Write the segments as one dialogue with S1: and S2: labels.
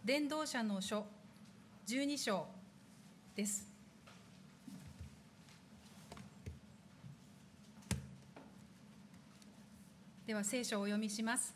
S1: 伝道者の書12章です。では聖書をお読みします。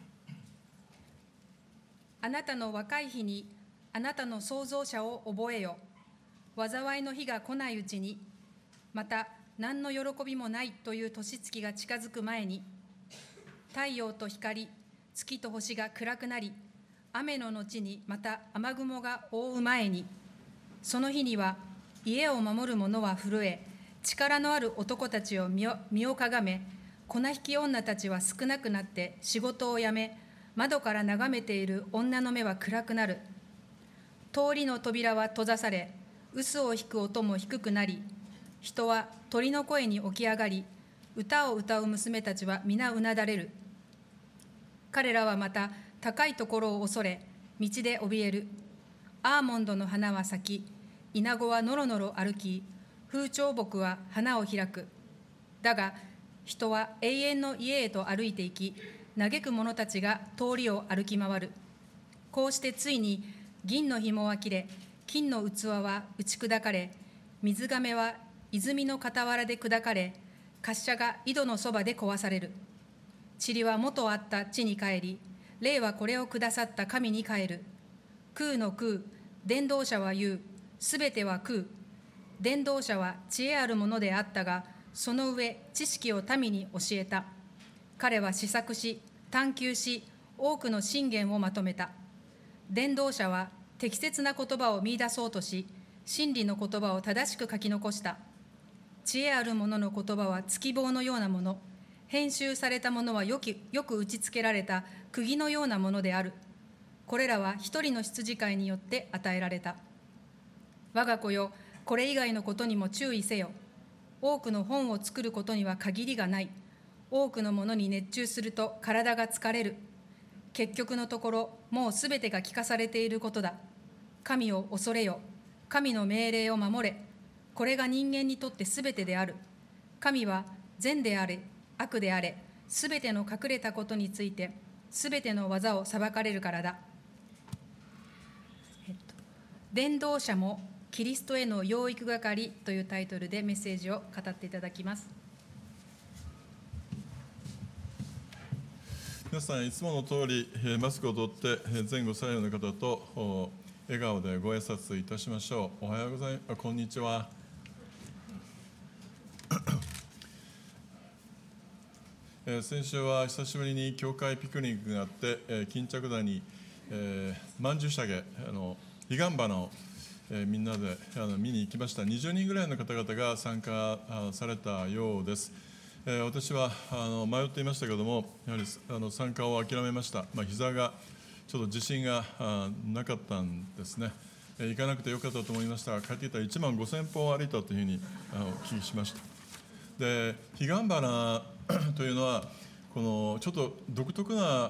S1: あなたの若い日にあなたの創造者を覚えよ。災いの日が来ないうちに、また何の喜びもないという年月が近づく前に、太陽と光、月と星が暗くなり、雨の後にまた雨雲が覆う前に、その日には家を守る者は震え、力のある男たちを身をかがめ、粉引き女たちは少なくなって仕事を辞め、窓から眺めている女の目は暗くなる。通りの扉は閉ざされ、臼を引く音も低くなり、人は鳥の声に起き上がり、歌を歌う娘たちは皆うなだれる。彼らはまた高いところを恐れ、道で怯える。アーモンドの花は咲き、イナゴはのろのろ歩き、風潮木は花を開く。だが、人は永遠の家へと歩いていき、嘆く者たちが通りを歩き回る。こうしてついに銀の紐は切れ、金の器は打ち砕かれ、水甕は泉の傍らで砕かれ、滑車が井戸のそばで壊される。塵は元あった地に帰り、霊はこれをくださった神に帰る。空の空、伝道者は言う、すべては空。伝道者は知恵あるものであったが、その上、知識を民に教えた。彼は思索し、探求し、多くの箴言をまとめた。伝道者は適切な言葉を見出そうとし、真理の言葉を正しく書き残した。知恵ある者の言葉は月棒のようなもの、編集されたものはよく打ちつけられた釘のようなものである。これらは一人の羊飼いによって与えられた。我が子よ、これ以外のことにも注意せよ。多くの本を作ることには限りがない。多くのものに熱中すると体が疲れる。結局のところ、もうすべてが聞かされていることだ。神を恐れよ。神の命令を守れ。これが人間にとってすべてである。神は善であれ、悪であれ、すべての隠れたことについて、すべての技を裁かれるからだ。伝道者もキリストへの養育係というタイトルでメッセージを語っていただきます。
S2: 皆さん、いつもの通りマスクを取って前後左右の方と笑顔でご挨拶いたしましょう。おはようございます。こんにちは。先週は久しぶりに教会ピクニックがあって、巾着田にまんじゅうしゃげ、彼岸花をみんなで見に行きました。20人ぐらいの方々が参加されたようです。私は迷っていましたけれども、やはり参加を諦めました。膝がちょっと自信がなかったんですね。行かなくてよかったと思いましたが、帰ってきたら1万5000歩歩いたというふうにお聞きしました。で、彼岸花というのはこのちょっと独特な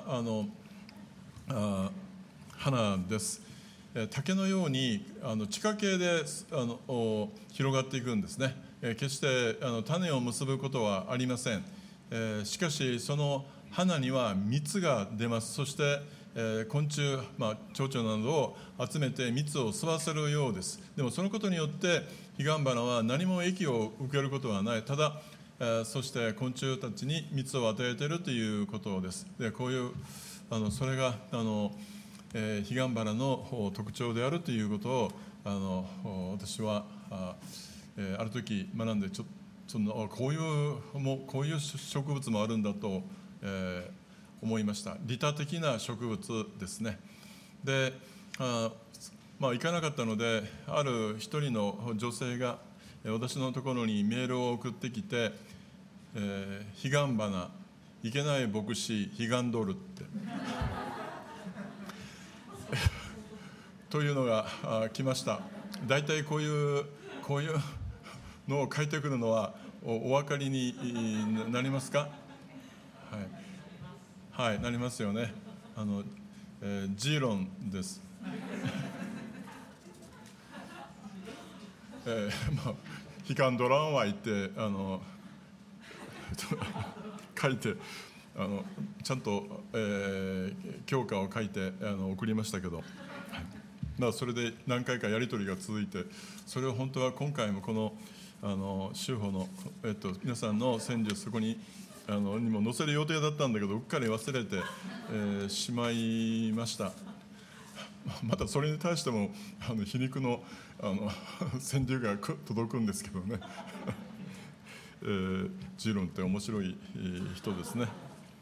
S2: 花です。竹のように地下茎で広がっていくんですね。決して種を結ぶことはありません。しかしその花には蜜が出ます。そして昆虫、蝶々などを集めて蜜を吸わせるようです。でもそのことによって彼岸花は何も益を受けることはない。ただそして昆虫たちに蜜を与えているということです。で、こういうそれが彼岸花の特徴であるということを私はある時学んでこういう植物もあるんだと思いました。利他的な植物ですね。で、行かなかったので、ある一人の女性が私のところにメールを送ってきて、彼岸花いけない牧師彼岸ドルってというのが来ました。だいたいこういうのを書いてくるのはお分かりになりますか？はい、なりますよね。ジーロンです。彼岸ドランは言って書いてちゃんと教科を書いて送りましたけど、はい、 それで何回かやり取りが続いて、それを本当は今回もこの州法の、皆さんの宣言そこににも載せる予定だったんだけど、うっかり忘れて、しまいました。またそれに対しても皮肉の川柳が届くんですけどねジロンって面白い人ですね。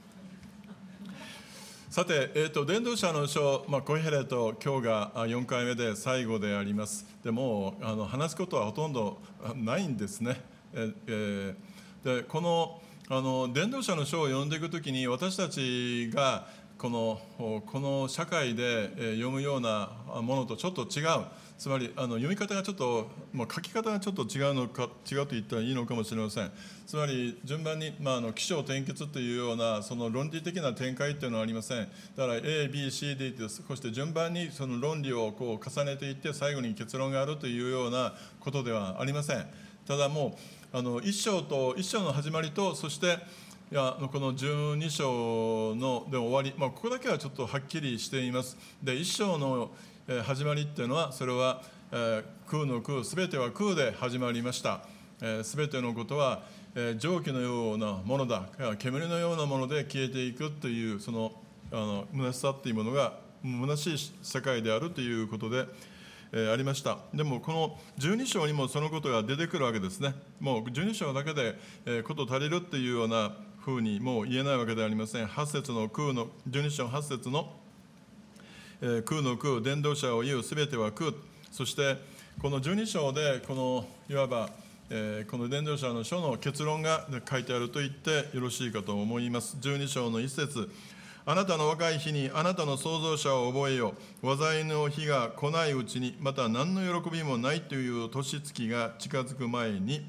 S2: さて、伝道者の書、コヘレト、今日が4回目で最後であります。でも話すことはほとんどないんですね。でこの伝道者の書を読んでいくときに、私たちがこの社会で読むようなものとちょっと違う、つまり読み方がちょっと、書き方がちょっと違うと言ったらいいのかもしれません。つまり順番に、起承転結というようなその論理的な展開というのはありません。だから A、B、C、D とそして順番にその論理をこう重ねていって最後に結論があるというようなことではありません。ただもう一章の始まりと、そしてこの12章ので終わり、ここだけはちょっとはっきりしています。で、一章の始まりっていうのは、それは空の空、すべては空で始まりました。すべてのことは蒸気のようなものだ、煙のようなもので消えていくという、その虚しさっていうものが虚しい世界であるということでありました。でもこの12章にもそのことが出てくるわけですね。もう12章だけでこと足りるっていうようなふうにもう言えないわけではありません。8節の空の12章8節の空の空、伝道者を言うすべては空、そしてこの12章でこのいわばこの伝道者の書の結論が書いてあると言ってよろしいかと思います。12章の1節、あなたの若い日にあなたの創造者を覚えよ。災いの日が来ないうちに、また何の喜びもないという年月が近づく前に。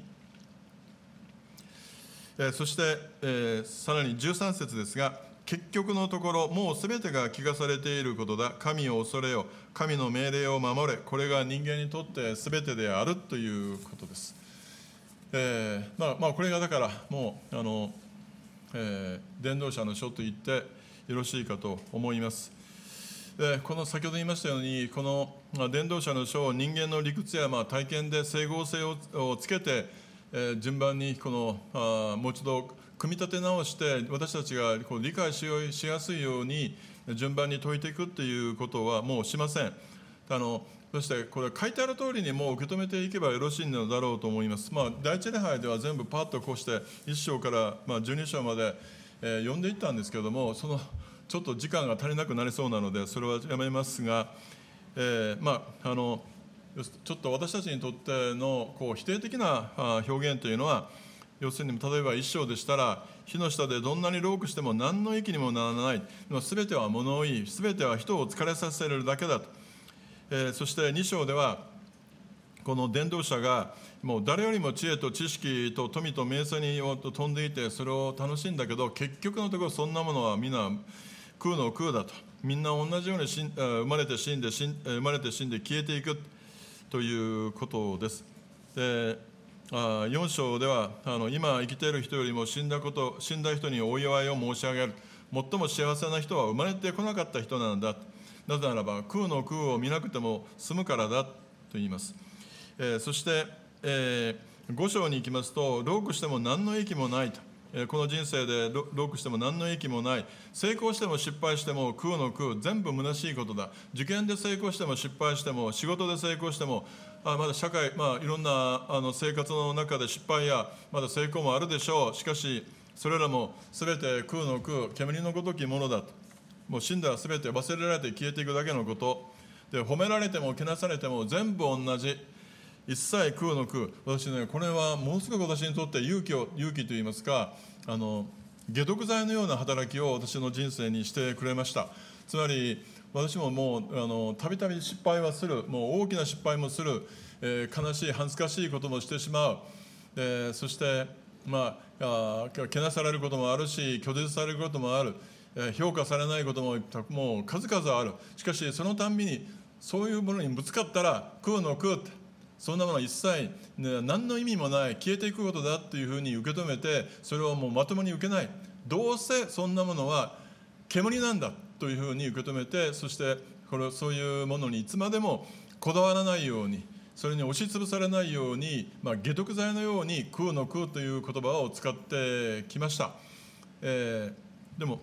S2: そして、さらに13節ですが、結局のところ、もうすべてが聞かされていることだ。神を恐れよ。神の命令を守れ。これが人間にとってすべてであるということです。これがだからもう伝道者の書と言ってよろしいかと思います。この先ほど言いましたように、この伝道者の書を人間の理屈や体験で整合性をつけて順番にもう一度組み立て直して私たちが理解しやすいように順番に解いていくということはもうしません。そしてこれ書いてある通りにもう受け止めていけばよろしいのだろうと思います。第一礼拝では全部パッとこうして1章から12章まで読んでいったんですけれども、そのちょっと時間が足りなくなりそうなのでそれはやめますが、ちょっと私たちにとっての否定的な表現というのは、要するに例えば1章でしたら、火の下でどんなに労苦しても何の益にもならない、すべては物を言い、すべては人を疲れさせるだけだと。そして2章ではこの伝道者がもう誰よりも知恵と知識と富と名声に飛んでいてそれを楽しいんだけど、結局のところそんなものはみんな空の空だと。みんな同じように生まれて死んで消えていくということです。で4章では今生きている人よりも死んだ人にお祝いを申し上げる。最も幸せな人は生まれてこなかった人なんだ。なぜならば空の空を見なくても済むからだと言います。そして、5章に行きますと、労苦しても何の益もないと。この人生で労苦しても何の益もない。成功しても失敗しても空の空、全部虚しいことだ。受験で成功しても失敗しても、仕事で成功しても、まだ社会、いろんな生活の中で失敗やまだ成功もあるでしょう。しかしそれらも全て空の空、煙のごときものだと。もう死んだら全て忘れられて消えていくだけのことで、褒められてもけなされても全部同じ、一切空の空。私ね、これはものすごく私にとって勇気といいますか、解毒剤のような働きを私の人生にしてくれました。つまり私ももうたびたび失敗はする、もう大きな失敗もする、悲しい恥ずかしいこともしてしまう、そしてけなされることもあるし、拒絶されることもある、評価されないことももう数々ある。しかしそのたんびにそういうものにぶつかったら空の空って、そんなものは一切、何の意味もない、消えていくことだというふうに受け止めて、それをもうまともに受けない、どうせそんなものは煙なんだというふうに受け止めて、そしてそういうものにいつまでもこだわらないように、それに押しつぶされないように、解毒剤のように空の空という言葉を使ってきました。でも、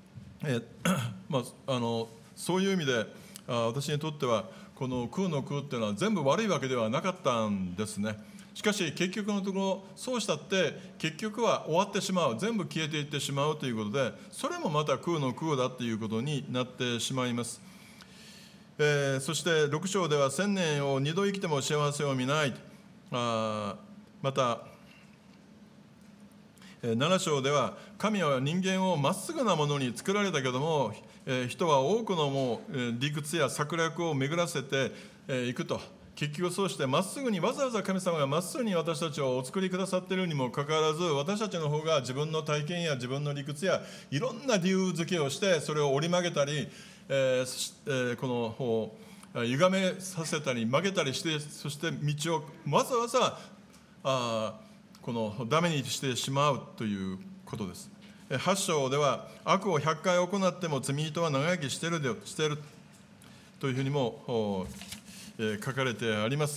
S2: そういう意味で私にとってはこの空の空っていうのは全部悪いわけではなかったんですね。しかし結局のところそうしたって結局は終わってしまう、全部消えていってしまうということで、それもまた空の空だということになってしまいます。そして6章では1000年を2度生きても幸せを見ない。また7章では神は人間をまっすぐなものに作られたけども、人は多くのも理屈や策略を巡らせていくと。結局そうしてまっすぐに、わざわざ神様がまっすぐに私たちをお作りくださっているにもかかわらず、私たちの方が自分の体験や自分の理屈やいろんな理由付けをしてそれを折り曲げたり、この歪めさせたり曲げたりして、そして道をわざわざこのダメにしてしまうということです。8章では悪を100回行っても罪人は長生きしているというふうにも書かれてあります。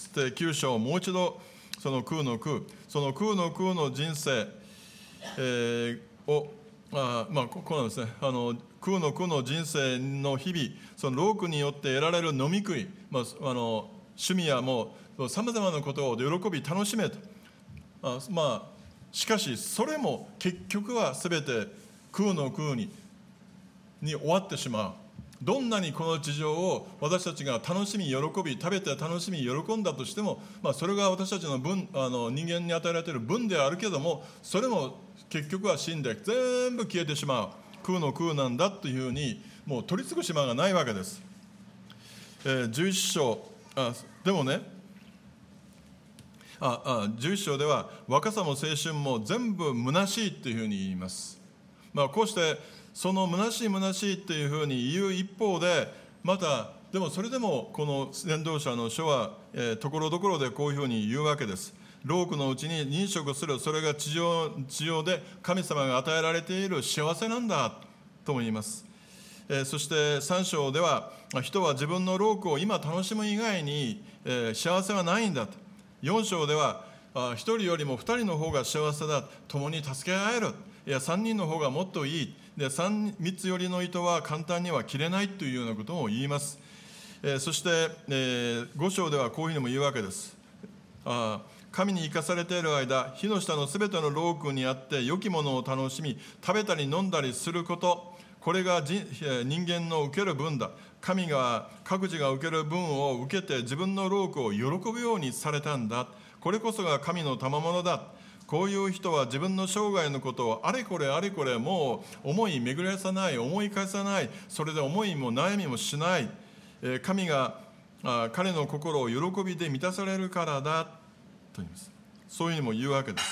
S2: で9章、もう一度その空の空の人生、をここなんですね。空の空の人生の日々、その労苦によって得られる飲み食い、趣味やもうさまざまなことを喜び楽しめと。しかしそれも結局は全て空の空に終わってしまう。どんなにこの地上を私たちが楽しみ喜び、食べて楽しみ喜んだとしても、それが私たちの人間に与えられている分であるけども、それも結局は死んで全部消えてしまう空の空なんだというふうにもう取り尽くし間がないわけです。11章でもね、11章では若さも青春も全部虚しいというふうに言います。こうしてその虚しいというふうに言う一方で、またでもそれでもこの伝道者の書はところどころでこういうふうに言うわけです。労苦のうちに忍食する、それが地上で神様が与えられている幸せなんだとも言います。そして3章では人は自分の労苦を今楽しむ以外に幸せはないんだと。4章では1人よりも2人の方が幸せだ、共に助け合える、いや3人の方がもっといいで、3つよりの糸は簡単には切れないというようなことも言います。そして、5章ではこういうふうにも言うわけです。神に生かされている間、火の下のすべての労苦にあって良きものを楽しみ、食べたり飲んだりすること、これが人間の受ける分だ。神が各自が受ける分を受けて自分の労苦を喜ぶようにされたんだ。これこそが神の賜物だ。こういう人は自分の生涯のことをあれこれもう思い巡らさない、思い返さない、それで思いも悩みもしない。神が彼の心を喜びで満たされるからだと言います。そういうふうにも言うわけです。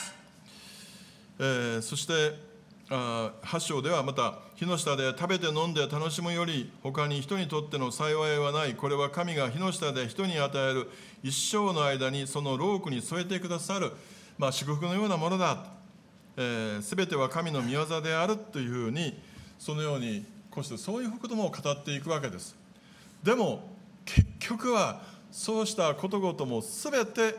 S2: そして8章ではまた、火の下で食べて飲んで楽しむより他に人にとっての幸いはない。これは神が火の下で人に与える一生の間にその労苦に添えてくださる、祝福のようなものだ。すべては神の御業であるというふうに、そのようにこうしてそういうことも語っていくわけです。でも結局はそうしたことごともすべて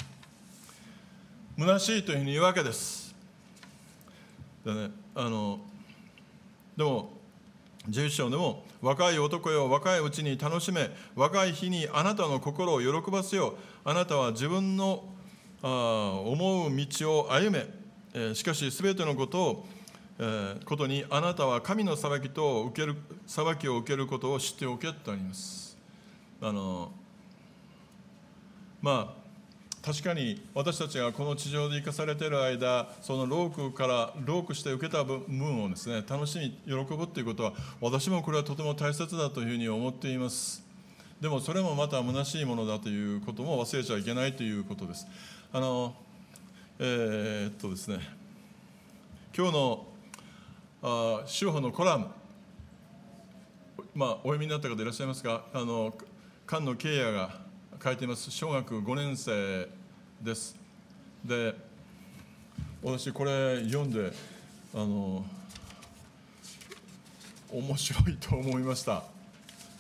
S2: 虚しいというふうに言うわけです。でね、でも11章でも、若い男よ、若いうちに楽しめ、若い日にあなたの心を喜ばせよ。あなたは自分の思う道を歩め。しかしすべてのことにあなたは神の裁きを受けることを知っておけとあります。確かに私たちがこの地上で生かされている間、その労苦して受けた分をですね、楽しみ喜ぶということは、私もこれはとても大切だというふうに思っています。でもそれもまた虚しいものだということも忘れちゃいけないということです。ですね、今日の修法のコラム、お読みになった方いらっしゃいますか。菅野慶也が書いています。小学5年生です。で、私これ読んで面白いと思いました。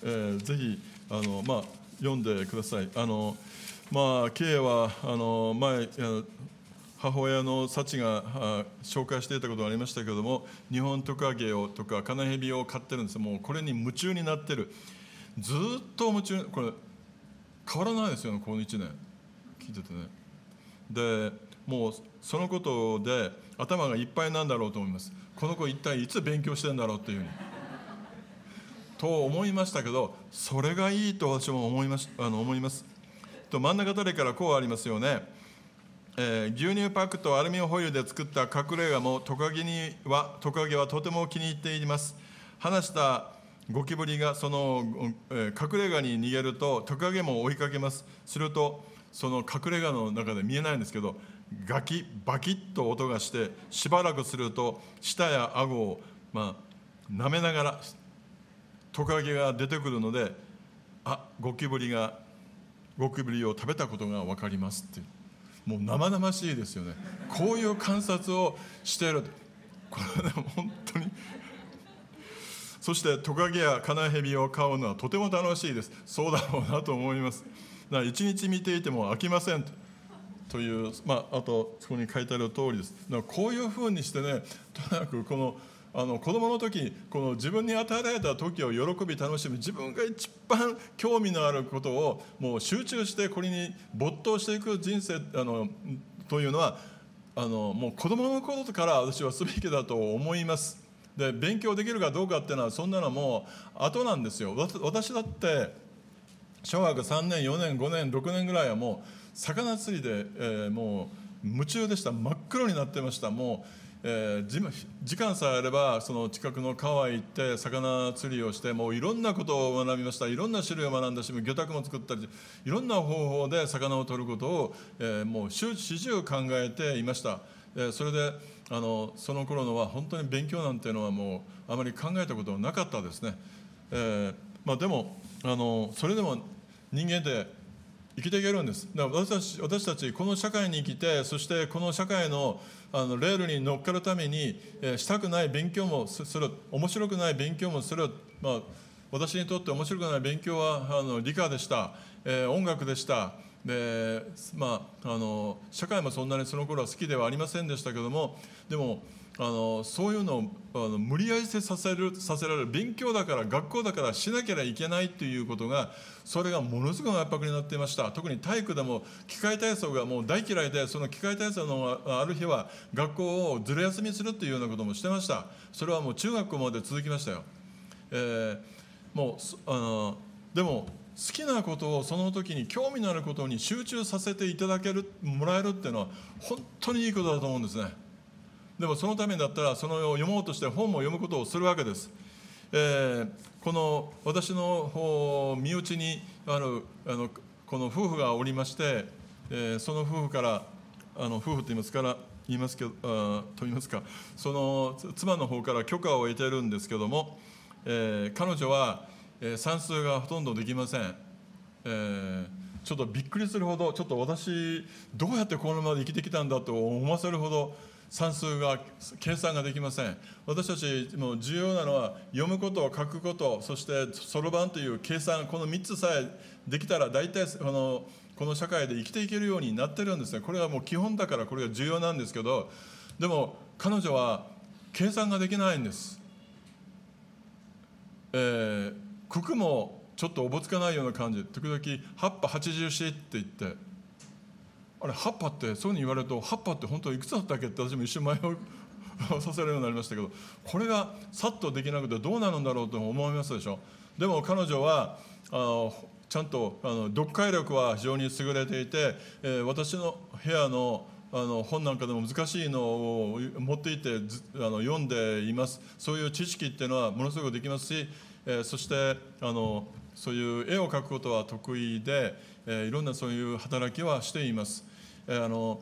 S2: ぜひ読んでください。K は前母親の幸が紹介していたことがありましたけれども、日本トカゲとかカナヘビを飼ってるんです。もうこれに夢中になってる。ずっと夢中、これ変わらないですよね、この1年聞いててね。でもうそのことで頭がいっぱいなんだろうと思います。この子一体いつ勉強してんだろうっていうふうにと思いましたけど、それがいいと私も思います。と真ん中あたりからこうありますよね。牛乳パックとアルミホイルで作った隠れ家もトカゲはとても気に入っています。離したゴキブリがその隠れ家に逃げるとトカゲも追いかけます。するとその隠れ家の中で見えないんですけど、バキッと音がして、しばらくすると舌や顎を舐めながらトカゲが出てくるので、ゴキブリを食べたことが分かりますっていう。もう生々しいですよね。こういう観察をしている。これは本当にそしてトカゲやカナヘビを飼うのはとても楽しいです。そうだろうなと思います。だから一日見ていても飽きませんという、あとそこに書いてある通りです。だからこういうふうにしてね、とにかくこの子供の時、この自分に与えられた時を喜び楽しむ、自分が一番興味のあることをもう集中してこれに没頭していく人生というのはもう子供の頃から私はすべきだと思います。で勉強できるかどうかっていうのはそんなのはもう後なんですよ。私だって小学3年4年5年6年ぐらいはもう魚釣りで、もう夢中でした。真っ黒になってました。もう時間さえあればその近くの川へ行って魚釣りをして、もういろんなことを学びました。いろんな種類を学んだし、魚拓も作ったり、いろんな方法で魚を取ることを、もう始終考えていました。それでその頃のは本当に勉強なんていうのはもうあまり考えたことはなかったですね。でもそれでも人間で生きていけるんです。だから私たちこの社会に生きて、そしてこの社会のレールに乗っかるために、したくない勉強もする、面白くない勉強もする。私にとって面白くない勉強は理科でした、音楽でした。で社会もそんなにその頃は好きではありませんでしたけども、でもそういうのを無理やりさせられる。勉強だから学校だからしなきゃいけないということが、それがものすごく圧迫になっていました。特に体育でも機械体操がもう大嫌いで、その機械体操のある日は学校をずる休みするというようなこともしてました。それはもう中学校まで続きましたよ。でも好きなことを、その時に興味のあることに集中させてもらえるっていうのは本当にいいことだと思うんですね。でもそのためにだったら、その読もうとして本も読むことをするわけです。この私の身内にこの夫婦がおりまして、その夫婦から夫婦と言いますか、その妻の方から許可を得ているんですけども、彼女は算数がほとんどできません。ちょっとびっくりするほど、ちょっと私どうやってこのままで生きてきたんだと思わせるほど算数が計算ができません。私たちも重要なのは読むこと、書くこと、そしてそろばんという計算、この3つさえできたら大体この社会で生きていけるようになってるんですね。これはもう基本だから、これが重要なんですけど、でも彼女は計算ができないんです。九九もちょっとおぼつかないような感じ、時々葉っぱ84って言って、あれ葉っぱってそういうふうに言われると、葉っぱって本当いくつだったっけって私も一瞬迷いさせるようになりましたけど、これがさっとできなくてどうなるんだろうと思いますでしょ。でも彼女はちゃんと読解力は非常に優れていて、私の部屋の本なんかでも難しいのを持っていて読んでいます。そういう知識っていうのはものすごくできますし、そしてそういう絵を描くことは得意で、いろんなそういう働きはしています。も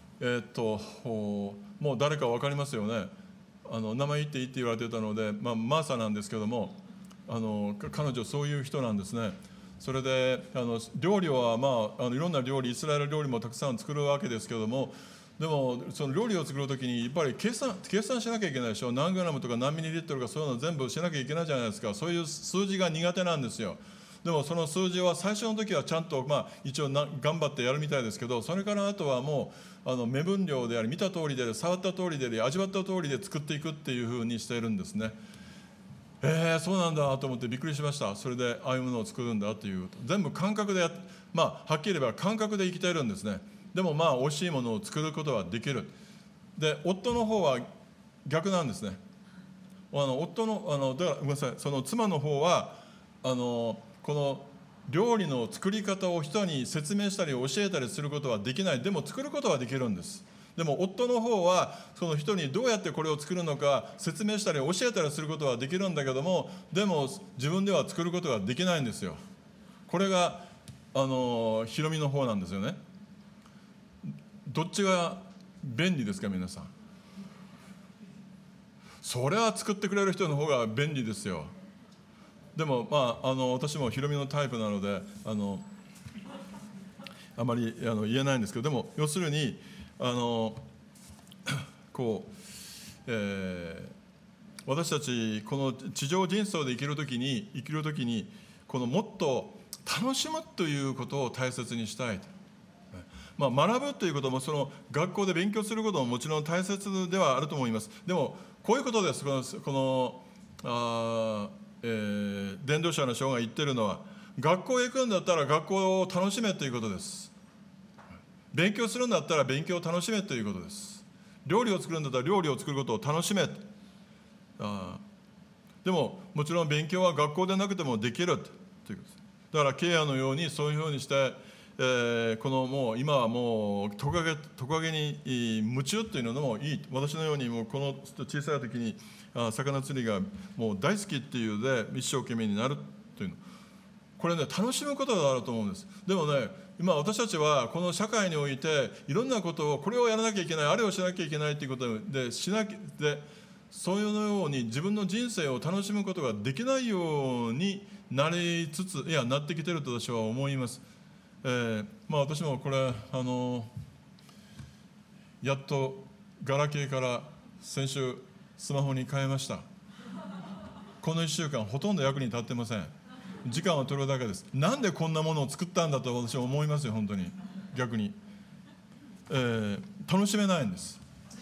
S2: う誰か分かりますよね。名前言っていいって言われてたので、マーサなんですけども、彼女そういう人なんですね。それで料理はいろんな料理、イスラエル料理もたくさん作るわけですけども、 でもその料理を作るときにやっぱり計算しなきゃいけないでしょ。何グラムとか何ミリリットルかそういうの全部しなきゃいけないじゃないですか。そういう数字が苦手なんですよ。でもその数字は最初の時はちゃんと、一応頑張ってやるみたいですけど、それからあとはもう目分量であり、見た通りであり、触った通りであり、味わった通りで作っていくっていうふうにしているんですね。そうなんだと思ってびっくりしました。それでああいうものを作るんだという、全部感覚ではっきり言えば感覚で生きているんですね。でも美味しいものを作ることはできる。で、夫の方は逆なんですね。夫のだからごめんなさい、その妻の方はこの料理の作り方を人に説明したり教えたりすることはできない。でも作ることはできるんです。でも夫の方はその人にどうやってこれを作るのか説明したり教えたりすることはできるんだけども、でも自分では作ることができないんですよ。これがひろみの方なんですよね。どっちが便利ですか皆さん。それは作ってくれる人の方が便利ですよ。でも私もひろみのタイプなのであまり言えないんですけど、でも要するに私たちこの地上人生で生きるときにこのもっと楽しむということを大切にしたい。学ぶということもその学校で勉強することももちろん大切ではあると思います。でもこういうことです。この伝道者の書が言っているのは、学校へ行くんだったら学校を楽しめということです。勉強するんだったら勉強を楽しめということです。料理を作るんだったら料理を作ることを楽しめ。でももちろん勉強は学校でなくてもできるということです。だからケアのようにそういうふうにして、もう今はもうトカゲに夢中というのもいい。私のようにもうこの小さい時に魚釣りがもう大好きっていうで一生懸命になるというの、これね楽しむことがあると思うんです。でもね、今私たちはこの社会においていろんなことをこれをやらなきゃいけない、あれをしなきゃいけないということでそういうように自分の人生を楽しむことができないようになりつつなってきていると私は思います。私もこれやっとガラケーから先週スマホに変えました。この1週間ほとんど役に立ってません。時間を取るだけです。なんでこんなものを作ったんだと私は思いますよ。本当に逆に、楽しめないんです。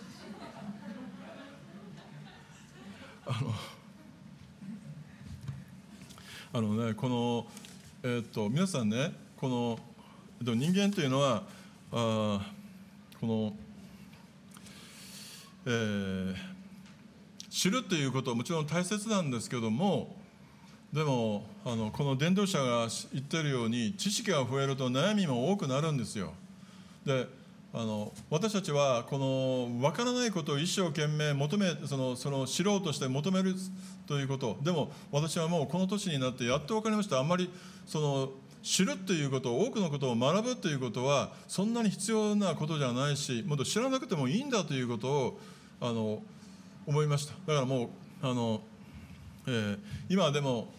S2: この皆さんね、この人間というのはこの、知るということはもちろん大切なんですけども、でもこの伝道者が言っているように知識が増えると悩みも多くなるんですよ。で私たちはこの分からないことを一生懸命求めその知ろうとして求めるということ。でも私はもうこの年になってやっと分かりました。あんまり知るということ、多くのことを学ぶということはそんなに必要なことじゃないし、もっと知らなくてもいいんだということを思いました。だからもう今でも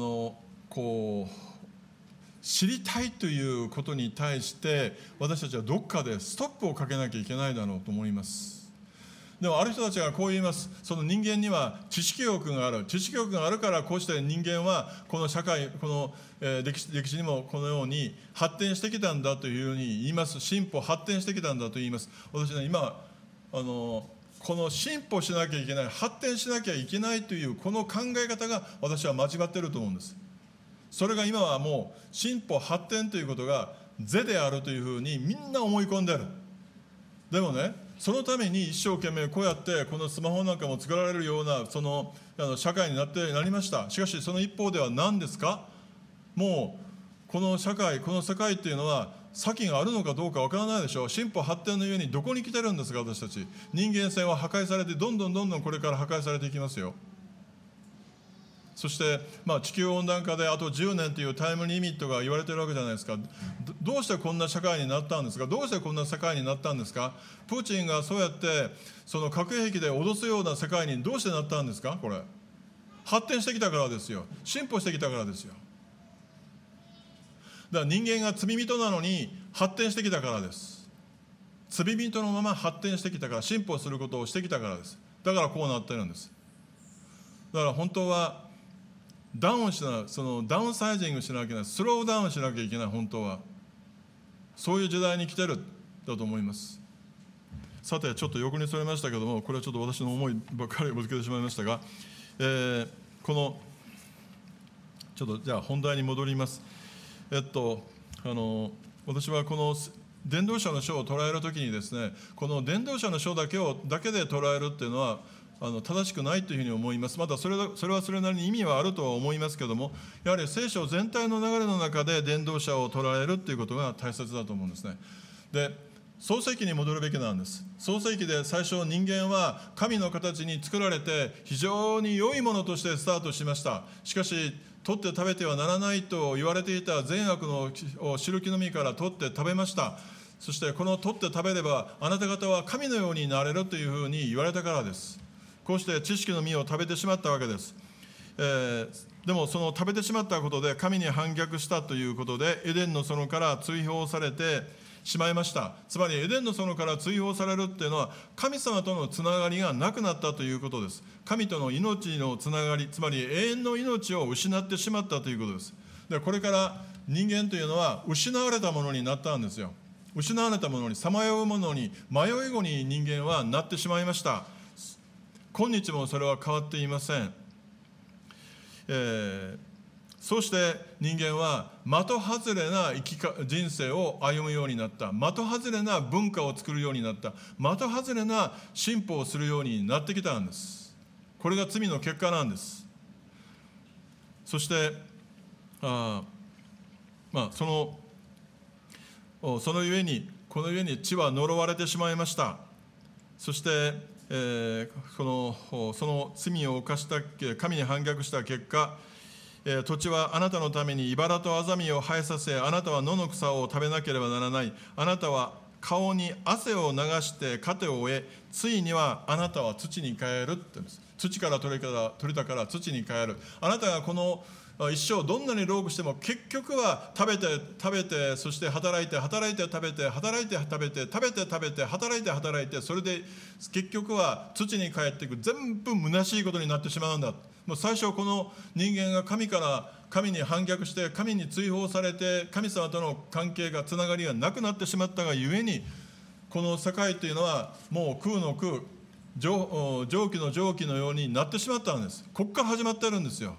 S2: 知りたいということに対して私たちはどっかでストップをかけなきゃいけないだろうと思います。でもある人たちがこう言います。その人間には知識欲がある。知識欲があるからこうして人間はこの社会、この歴史にもこのように発展してきたんだというふうに言います。進歩発展してきたんだと言います。私ね、今この進歩しなきゃいけない、発展しなきゃいけないというこの考え方が私は間違っていると思うんです。それが今はもう進歩発展ということが是であるというふうにみんな思い込んでる。でもね、そのために一生懸命こうやってこのスマホなんかも作られるような社会になりました。しかしその一方では何ですか。もうこの社会、この世界っていうのは先があるのかどうかわからないでしょう。進歩発展のゆえにどこに来てるんですか。私たち人間性は破壊されてどんどんこれから破壊されていきますよ。そして、地球温暖化であと10年というタイムリミットが言われているわけじゃないですか。どうしてこんな社会になったんですか。どうしてこんな世界になったんですか。プーチンがそうやってその核兵器で脅すような世界にどうしてなったんですか。これ発展してきたからですよ。進歩してきたからですよ。だから人間が罪人なのに発展してきたからです。 罪人のまま発展してきたから、進歩することをしてきたからです。だからこうなってるんです。だから本当はダウンサイジングしなきゃいけない、スローダウンしなきゃいけない。本当はそういう時代に来てるだと思います。さて、ちょっと横にそれましたけども、これはちょっと私の思いばっかりぶつけてしまいましたが、このちょっとじゃあ本題に戻ります。私はこの伝道者の書を捉えるときにですね、この伝道者の書だけで捉えるっていうのは正しくないというふうに思います。またそれはそれなりに意味はあるとは思いますけども、やはり聖書全体の流れの中で伝道者を捉えるということが大切だと思うんですね。で、創世記に戻るべきなんです。創世記で最初、人間は神の形に作られて非常に良いものとしてスタートしました。しかし取って食べてはならないと言われていた善悪の知る木の実から取って食べました。そしてこの取って食べればあなた方は神のようになれるというふうに言われたからです。こうして知識の実を食べてしまったわけです。でもその食べてしまったことで神に反逆したということで、エデンの園から追放されてしまいました。つまりエデンの園から追放されるっていうのは、神様とのつながりがなくなったということです。神との命のつながり、つまり永遠の命を失ってしまったということです。で、これから人間というのは失われたものになったんですよ。失われたものに、さまようものに、迷い子に人間はなってしまいました。今日もそれは変わっていません。そして人間は的外れな人生を歩むようになった。的外れな文化を作るようになった。的外れな進歩をするようになってきたんです。これが罪の結果なんです。そしてそのゆえにこのゆえに地は呪われてしまいました。そしてその罪を犯した神に反逆した結果、土地はあなたのために茨とアザミを生えさせ、あなたは野の草を食べなければならない。あなたは顔に汗を流して糧を終え、ついにはあなたは土に帰るって言うんです。土から取れたから土に帰る。あなたがこの一生どんなに労苦しても結局は食べてそして働いて食べて働いて食べて働いて、それで結局は土に帰っていく。全部虚しいことになってしまうんだ。もう最初この人間が神に反逆して神に追放されて、神様との関係がつながりがなくなってしまったがゆえに、この世界というのはもう空の空、蒸気の蒸気のようになってしまったんです。ここから始まってるんですよ。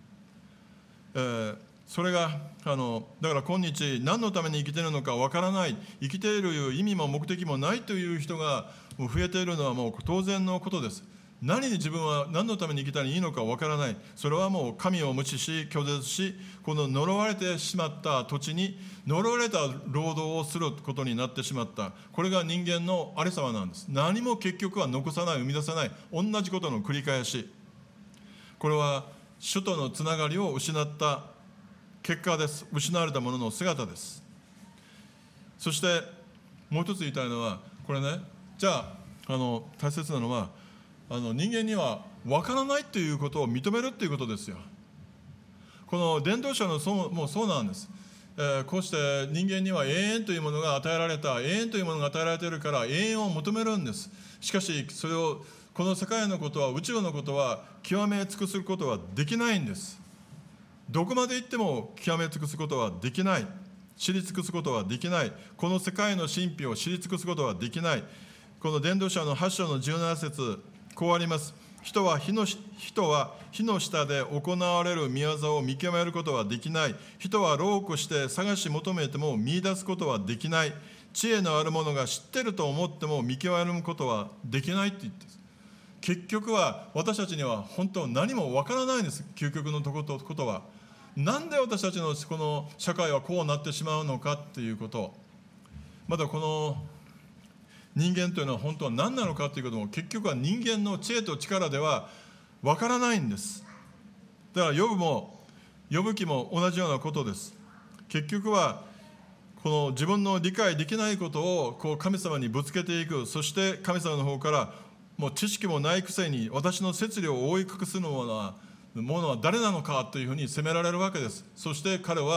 S2: それがだから今日何のために生きているのかわからない、生きている意味も目的もないという人が増えているのはもう当然のことです。自分は何のために生きたらいいのかわからない。それはもう神を無視し拒絶し、この呪われてしまった土地に呪われた労働をすることになってしまった。これが人間のありさまなんです。何も結局は残さない、生み出さない、同じことの繰り返し。これは主とのつながりを失った結果です。失われたものの姿です。そしてもう一つ言いたいのは、これね、じゃあ大切なのは人間には分からないということを認めるということですよ。この伝道者のもうそうなんです。こうして人間には永遠というものが与えられた、永遠というものが与えられているから永遠を求めるんです。しかしそれをこの世界のことは、宇宙のことは極め尽くすことはできないんです。どこまで行っても極め尽くすことはできない。知り尽くすことはできない。この世界の神秘を知り尽くすことはできない。この伝道者の8章の17節、こうあります。人は火の下で行われる御業を見極めることはできない。人は労苦して探し求めても見出すことはできない。知恵のある者が知ってると思っても見極めることはできないって言ってます。結局は私たちには本当何もわからないんです。究極のことはなんで私たちのこの社会はこうなってしまうのかっていうこと、またこの人間というのは本当は何なのかということも結局は人間の知恵と力ではわからないんです。だから呼ぶ記も同じようなことです。結局はこの自分の理解できないことをこう神様にぶつけていく。そして神様の方からもう知識もないくせに私の摂理を覆い隠すものは誰なのかというふうに責められるわけです。そして彼は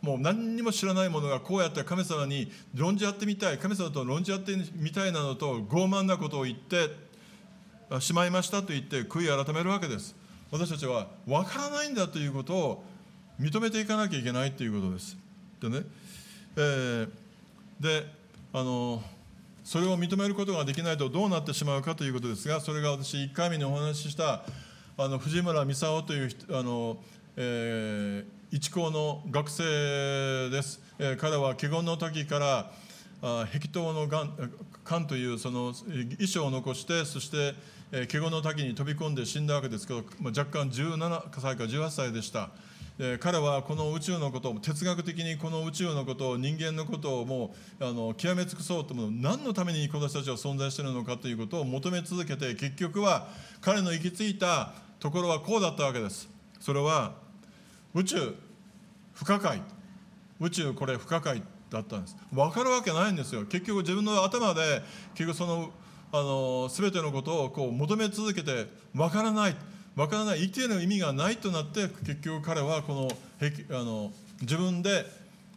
S2: もう何にも知らない者がこうやって神様に論じ合ってみたい、神様と論じ合ってみたいなのと傲慢なことを言ってしまいましたと言って悔い改めるわけです。私たちは分からないんだということを認めていかなきゃいけないということです。でね、それを認めることができないとどうなってしまうかということですが、それが私1回目にお話しした藤村美沙夫という一高の学生です。彼は華厳の時から壁頭の癌というその遺書を残して、そして華厳の滝に飛び込んで死んだわけですけど、若干17歳か18歳でした。彼はこの宇宙のことを、哲学的にこの宇宙のことを、人間のことをもう極め尽くそうと、何のために私たちは存在しているのかということを求め続けて、結局は彼の行き着いたところはこうだったわけです。それは宇宙不可解、宇宙これ不可解だったんです。分かるわけないんですよ。結局自分の頭で結局その全てのことをこう求め続けて分からない、生きている意味がないとなって、結局彼はこの自分で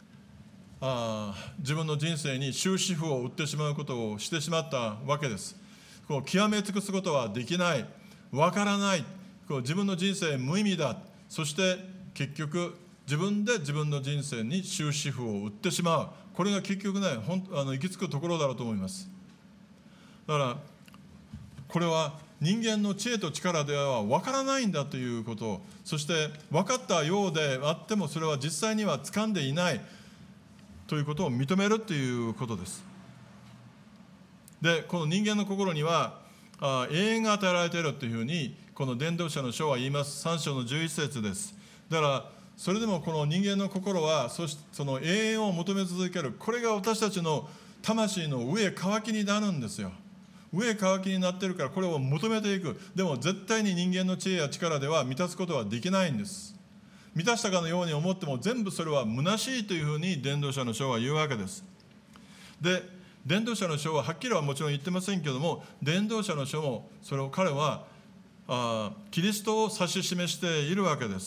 S2: 自分の人生に終止符を打ってしまうことをしてしまったわけです。こう極め尽くすことはできない、分からない、こう自分の人生無意味だ、そして結局自分で自分の人生に終止符を打ってしまう。これが結局ね、行き着くところだろうと思います。だからこれは人間の知恵と力では分からないんだということ、そして分かったようであってもそれは実際には掴んでいないということを認めるということです。で、この人間の心には永遠が与えられているというふうにこの伝道者の書は言います。3章の11節です。だからそれでもこの人間の心はその永遠を求め続ける、これが私たちの魂の飢え渇きになるんですよ。飢え渇きになっているから、これを求めていく。でも絶対に人間の知恵や力では満たすことはできないんです。満たしたかのように思っても全部それは虚しいというふうに伝道者の書は言うわけです。で、伝道者の書ははっきりはもちろん言ってませんけども、伝道者の書もそれを彼はキリストを指し示しているわけです。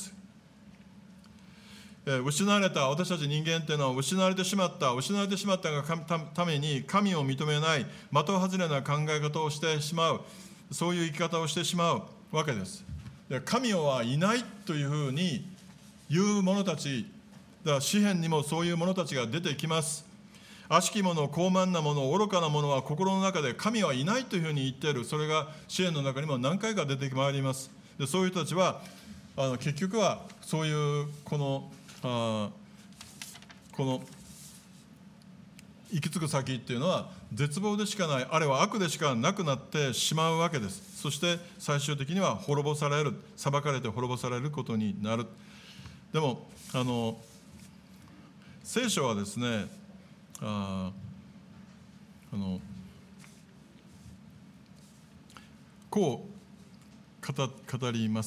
S2: 失われた私たち人間というのは失われてしまったがために神を認めない、的外れな考え方をしてしまう、そういう生き方をしてしまうわけです。で、神はいないというふうに言う者たち、だから詩篇にもそういう者たちが出てきます。悪しき者、傲慢な者、愚かな者は心の中で神はいないというふうに言っている。それが詩篇の中にも何回か出てまいります。で、そういう人たちは結局はそういうこの行き着く先っていうのは絶望でしかない、あれは悪でしかなくなってしまうわけです。そして最終的には滅ぼされる、裁かれて滅ぼされることになる。でも聖書はですね、こう語ります。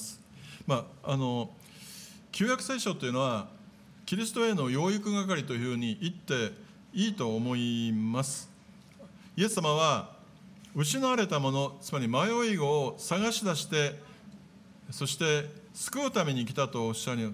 S2: 旧約聖書というのはキリストへの養育係というふうに言っていいと思います。イエス様は失われたもの、つまり迷い子を探し出して、そして救うために来たとおっしゃる。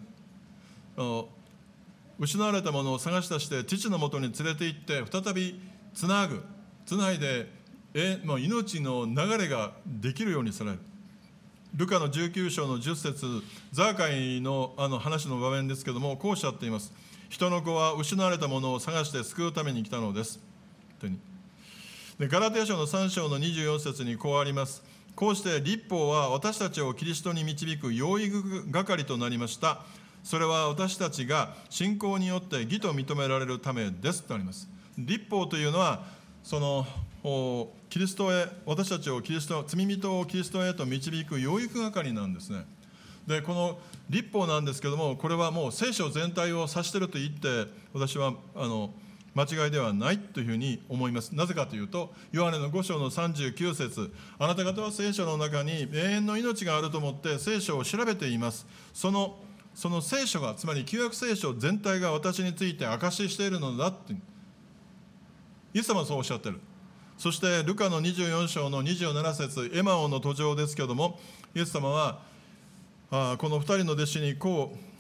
S2: 失われたものを探し出して父のもとに連れて行って再びつないで命の流れができるようにされる。ルカの19章の10節、ザーカイの話の場面ですけども、こうおっしゃっています。人の子は失われたものを探して救うために来たのです。で、ガラテヤ書の3章の24節にこうあります。こうして律法は私たちをキリストに導く養育係となりました。それは私たちが信仰によって義と認められるためですとあります。律法というのはキリストへ、私たちを罪人をキリストへと導く養育係なんですね。で、この律法なんですけども、これはもう聖書全体を指していると言って私は間違いではないというふうに思います。なぜかというと、ヨハネの5章の39節、あなた方は聖書の中に永遠の命があると思って聖書を調べています。その聖書が、つまり旧約聖書全体が私について証ししているのだって、イエス様はそうおっしゃっている。そしてルカの24章の27節、エマオの途上ですけれども、イエス様はこの2人の弟子にこ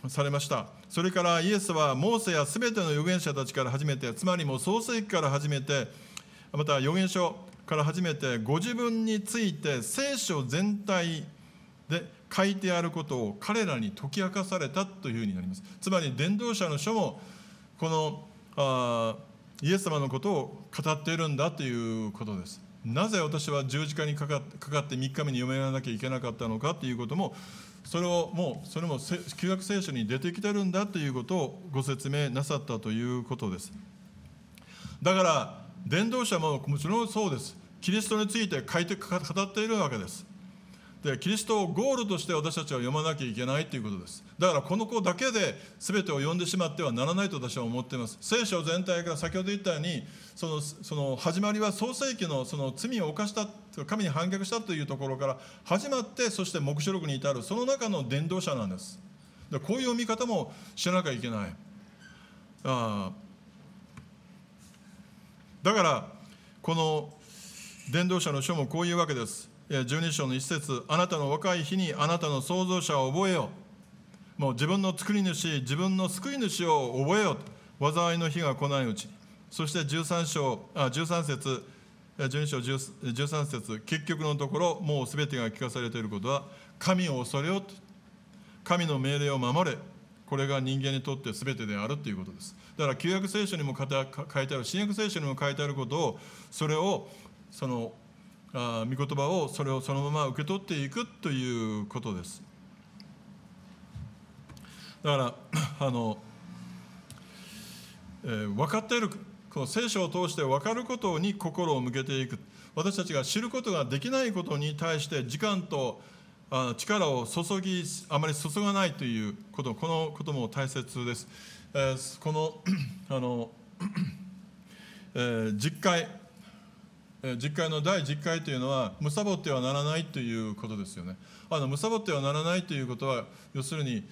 S2: されました。それからイエスはモーセやすべての預言者たちから始めて、つまりもう創世記から始めて、また預言書から始めて、ご自分について聖書全体で書いてあることを彼らに解き明かされたというふうになります。つまり伝道者の書もこのイエス様のことを語っているんだということです。なぜ私は十字架にかかって3日目に読めなきゃいけなかったのかということも、それも旧約聖書に出てきてるんだということをご説明なさったということです。だから伝道者ももちろんそうです。キリストについて語っているわけです。でキリストをゴールとして私たちは読まなきゃいけないということです。だからこの子だけで全てを読んでしまってはならないと私は思っています。聖書全体から先ほど言ったようにその始まりは創世記のその罪を犯した神に反逆したというところから始まって、そして黙示録に至るその中の伝道者なんです。でこういう読み方もしなきゃいけない。だからこの伝道者の書もこういうわけです。12章の一節、あなたの若い日にあなたの創造者を覚えよ。もう自分の作り主、自分の救い主を覚えよ。災いの日が来ないうちに。そして13節、12章13節、結局のところ、もうすべてが聞かされていることは、神を恐れよ。神の命令を守れ。これが人間にとってすべてであるということです。だから旧約聖書にも書いてある、新約聖書にも書いてあることを、それを御言葉をそれをそのまま受け取っていくということです。だから分かっている、この聖書を通して分かることに心を向けていく。私たちが知ることができないことに対して時間と力をあまり注がないということ、このことも大切です。この実会の第10回というのは、貪ってはならないということですよね。貪ってはならないということは、要するに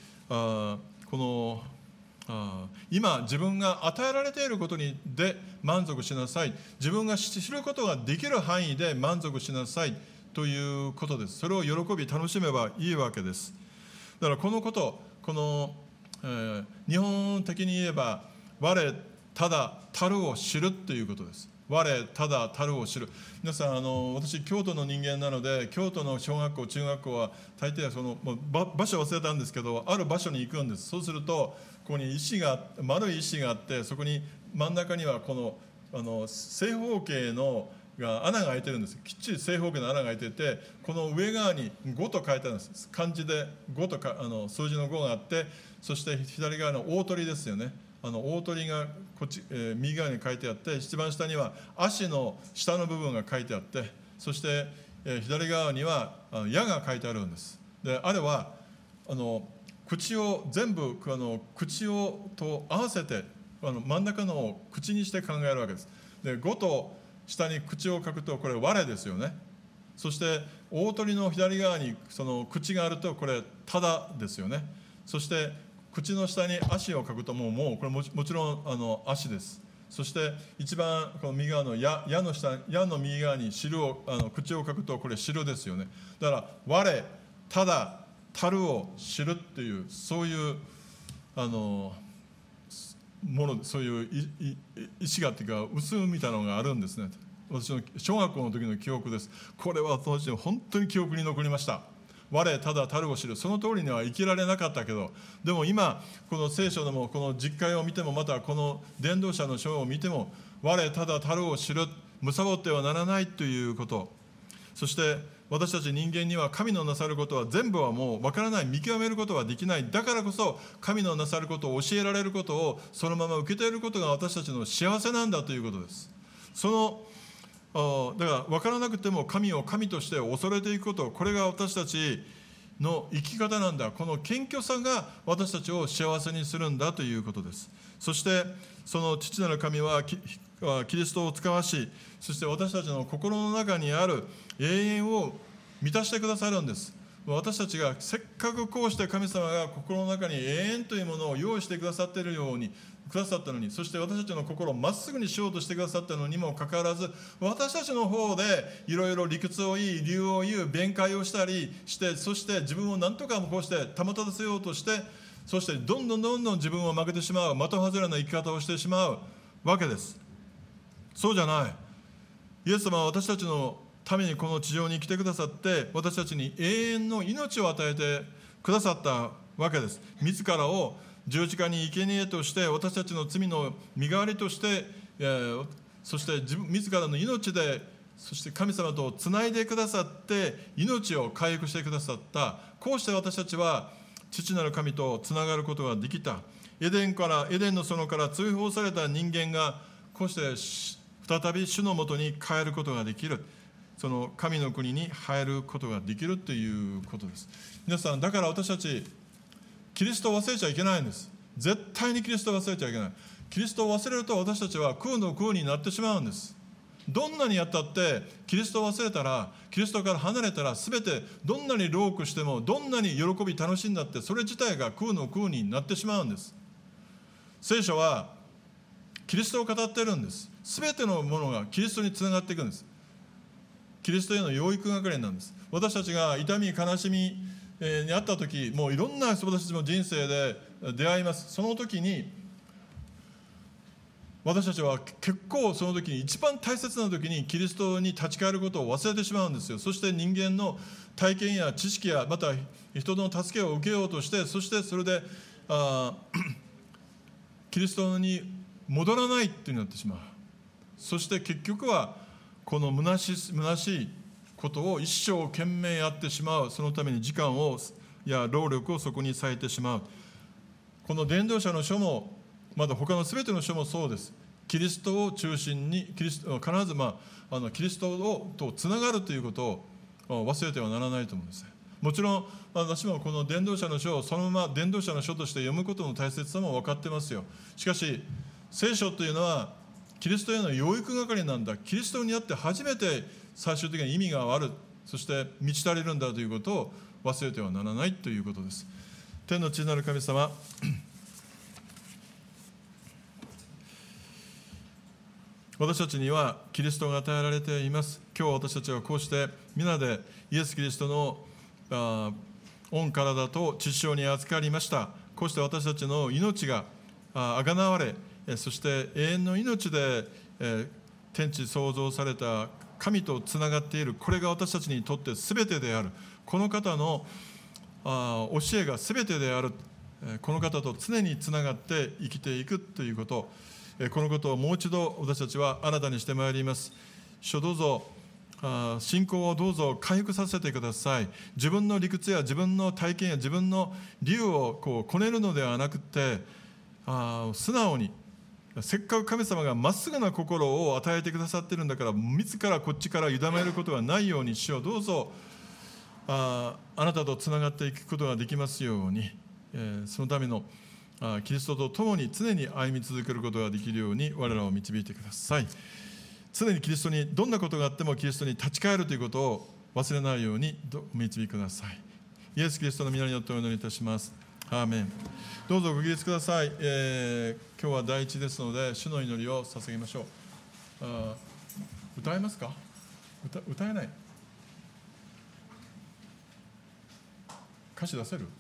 S2: 今自分が与えられていることで満足しなさい。自分が知ることができる範囲で満足しなさいということです。それを喜び楽しめばいいわけです。だからこのこと、日本的に言えば我ただたるを知るということです。我ただたるを知る。皆さん私京都の人間なので、京都の小学校中学校は大抵場所忘れたんですけど、ある場所に行くんです。そうするとここに丸い石があって、そこに真ん中には正方形の穴が開いてるんです。きっちり正方形の穴が開いてて、この上側に5と書いてあるんです。漢字で5と数字の5があって、そして左側の大鳥ですよね。大鳥が右側に書いてあって、一番下には足の下の部分が書いてあって、そして左側には矢が書いてあるんです。であれは口を全部口をと合わせて真ん中のを口にして考えるわけです。で5と下に口を書くとこれ我ですよね。そして大鳥の左側に口があるとこれただですよね。そして口の下に足を書くともうこれ もちろん足です。そして一番この右側の矢の右側に口を書くとこれ汁ですよね。だから我ただたるを知るっていう、そういうそういう意志がっていうか薄みたいなのがあるんですね。私の小学校の時の記憶です。これは私本当に記憶に残りました。我ただたるを知る。その通りには生きられなかったけど、でも今この聖書でもこの実会を見ても、またこの伝道者の書を見ても、我ただたるを知る、貪ってはならないということ。そして私たち人間には神のなさることは全部はもう分からない、見極めることはできない。だからこそ神のなさることを教えられることをそのまま受けていることが私たちの幸せなんだということです。だから分からなくても神を神として恐れていくこと、これが私たちの生き方なんだ。この謙虚さが私たちを幸せにするんだということです。そしてその父なる神はキリストを使わし、そして私たちの心の中にある永遠を満たしてくださるんです。私たちがせっかくこうして神様が心の中に永遠というものを用意してくださっているようにくださったのに、そして私たちの心をまっすぐにしようとしてくださったのにもかかわらず、私たちの方でいろいろ理屈を言い理由を言う弁解をしたりして、そして自分を何とかこうして保たせようとして、 そしてどんどん自分を負けてしまう、的外れな生き方をしてしまうわけです。そうじゃない。イエス様は私たちのためにこの地上に来てくださって、私たちに永遠の命を与えてくださったわけです。自らを十字架に生贄として、私たちの罪の身代わりとして、そして自らの命で、そして神様とつないでくださって命を回復してくださった。こうして私たちは父なる神とつながることができた。エデンの園から追放された人間がこうして再び主のもとに帰ることができる。その神の国に入ることができるということです。皆さん、だから私たちキリストを忘れちゃいけないんです。絶対にキリストを忘れちゃいけない。キリストを忘れると私たちは空の空になってしまうんです。どんなにやったってキリストを忘れたら、キリストから離れたら、全てどんなに労苦しても、どんなに喜び楽しんだって、それ自体が空の空になってしまうんです。聖書はキリストを語っているんです。全てのものがキリストにつながっていくんです。キリストへの養育係なんです。私たちが痛み悲しみにあった時、もういろんな私たちの人生で出会います。その時に私たちは結構その時に一番大切な時にキリストに立ち返ることを忘れてしまうんですよ。そして人間の体験や知識やまた人の助けを受けようとして、そしてそれでキリストに戻らないってなってしまう。そして結局はこの虚しいことを一生懸命やってしまう。そのために時間や労力をそこに割いてしまう。この伝道者の書もまだ他の全ての書もそうです。キリストを中心に必ずキリストとつながるということを忘れてはならないと思うんです。もちろん私もこの伝道者の書をそのまま伝道者の書として読むことの大切さも分かってますよ。しかし聖書というのはキリストへの養育係なんだ。キリストにあって初めて最終的な意味がある、そして満ち足りるんだということを忘れてはならないということです。天の父なる神様、私たちにはキリストが与えられています。今日私たちはこうして皆でイエス・キリストの御体と血潮に預かりました。こうして私たちの命があがなわれ、そして永遠の命で天地創造された神とつながっている。これが私たちにとって全てである。この方の教えが全てである。この方と常につながって生きていくということ、このことをもう一度私たちは新たにしてまいります。主どうぞ信仰をどうぞ回復させてください。自分の理屈や自分の体験や自分の理由をこねるのではなくて、素直に、せっかく神様がまっすぐな心を与えてくださっているんだから、自らこっちから委ねることがないように、主をどうぞあなたとつながっていくことができますように、そのためのキリストと共に常に歩み続けることができるように我らを導いてください。常にキリストに、どんなことがあってもキリストに立ち返るということを忘れないようにお導きください。イエス・キリストの皆によってお祈りいたします。アーメン。どうぞご起立ください。今日は第一ですので主の祈りを捧げましょう。歌えますか？歌えない？歌詞出せる？